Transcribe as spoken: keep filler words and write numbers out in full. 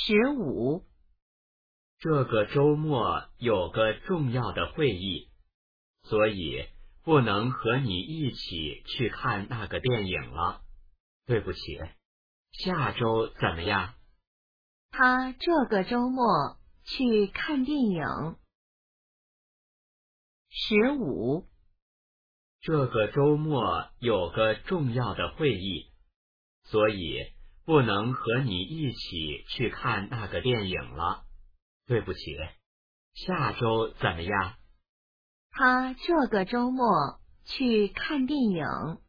十五， 这个周末有个重要的会议，所以不能和你一起去看那个电影了。对不起，下周怎么样？ 他这个周末去看电影。十五， 这个周末有个重要的会议，所以不能和你一起去看那个电影了。对不起，下周怎么样？ 他这个周末去看电影。